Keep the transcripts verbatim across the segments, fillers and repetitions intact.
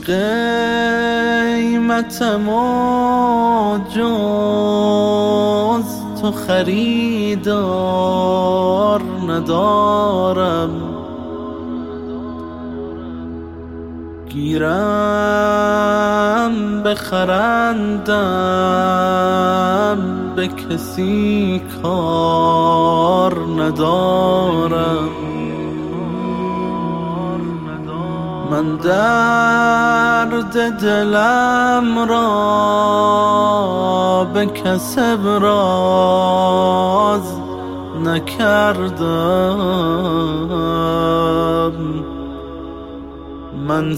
قیمتم و جز تو خریدار ندارم، گیرم بخرندم به کسی کار ندارم. من درد دلم را به کس ابراز نکردم، من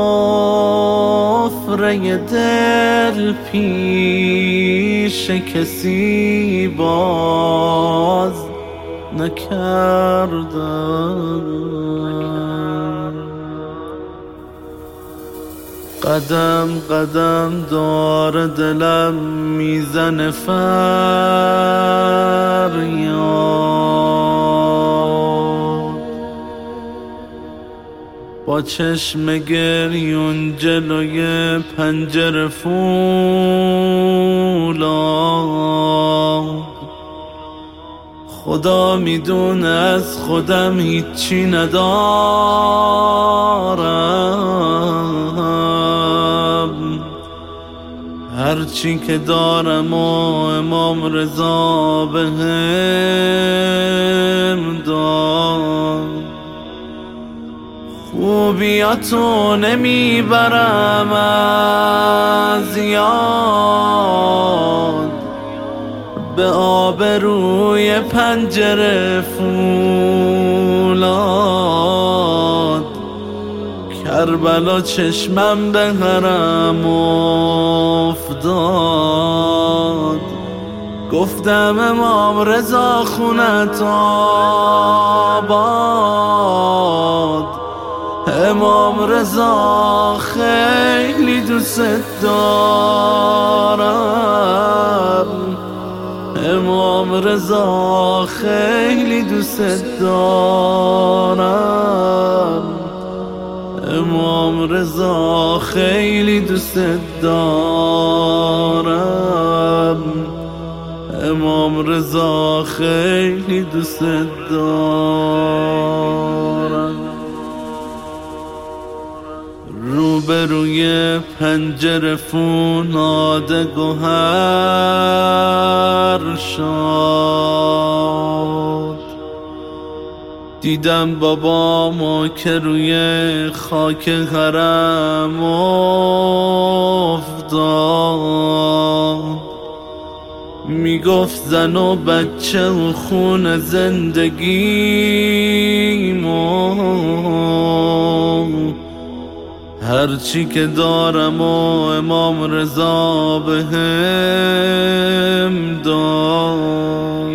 سفره دل پیش کسی باز نکردم. قدم قدم دار دلم میزنه فریاد، با چشم گریون جلوی پنجره فولاد. خدا میدونه از خودم هیچی ندارم، هرچی که دارم و امام رضا بهم داد. خوبیاتو نمیبرم از یاد، به آبروی پنجره فولاد. کربلا چشمم به حرم افتاد، گفتم امام رضا خونت آباد. امام رضا خیلی دوست دارم، امام رضا خیلی دوست دارم، امام رضا خیلی دوست دارم، امام رضا خیلی دوست دارم. روبروی پنجره فولاد گوهر شد، دیدم بابامو که روی خاک حرم افتاد. میگفت زن و بچه و خون زندگیمو، هرچی که دارم و امام رضا بهم داد.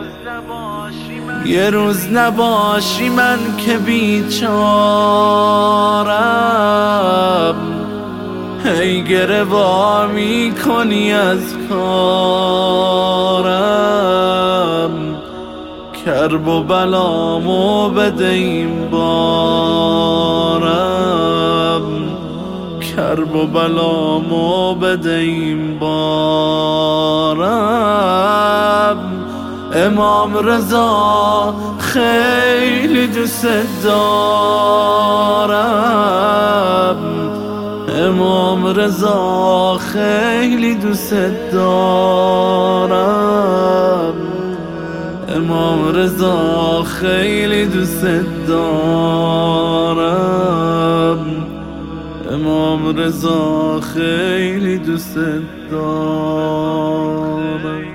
یه روز نباشی من که بیچارم، هی گره وا میکنی از کارم. کرب و بلامو بده این بارم، کرب و بلامو بده این بارم. امام رضا خیلی دوست دارم، امام رضا خیلی دوست دارم، امام رضا خیلی دوست دارم، امام رضا خیلی دوست دارم.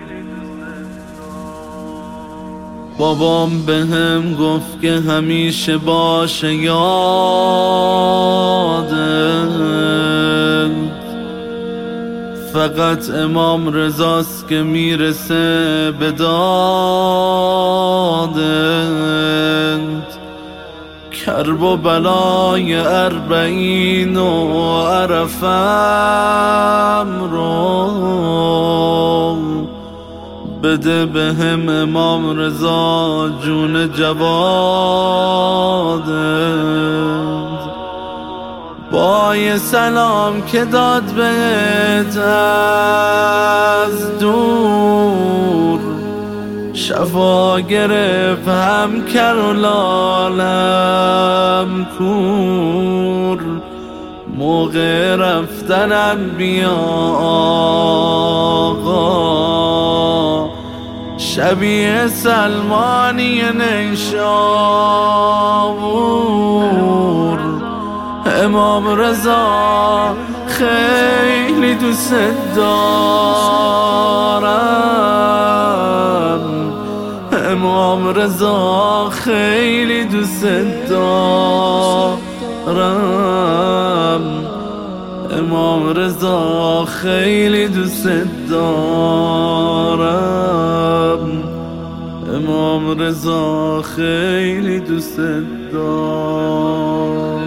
بابام بهم گفت که همیشه باشه یادت، فقط امام رضاست که میرسه به دادت. کرب و بلای اربعین و عرفم رو بده به هم امام رضا جون جوادت. با یه سلام که داد بهت از دور، شفا گرفت هم کر و لالم کور. موقع رفتنم بیا آقا، شبیه سلمانی نیشابور. امام رضا خیلی دوست دارم، امام رضا خیلی دوست دارم، امام رضا خیلی دوست دارم، امام رضا خیلی دوست دارم.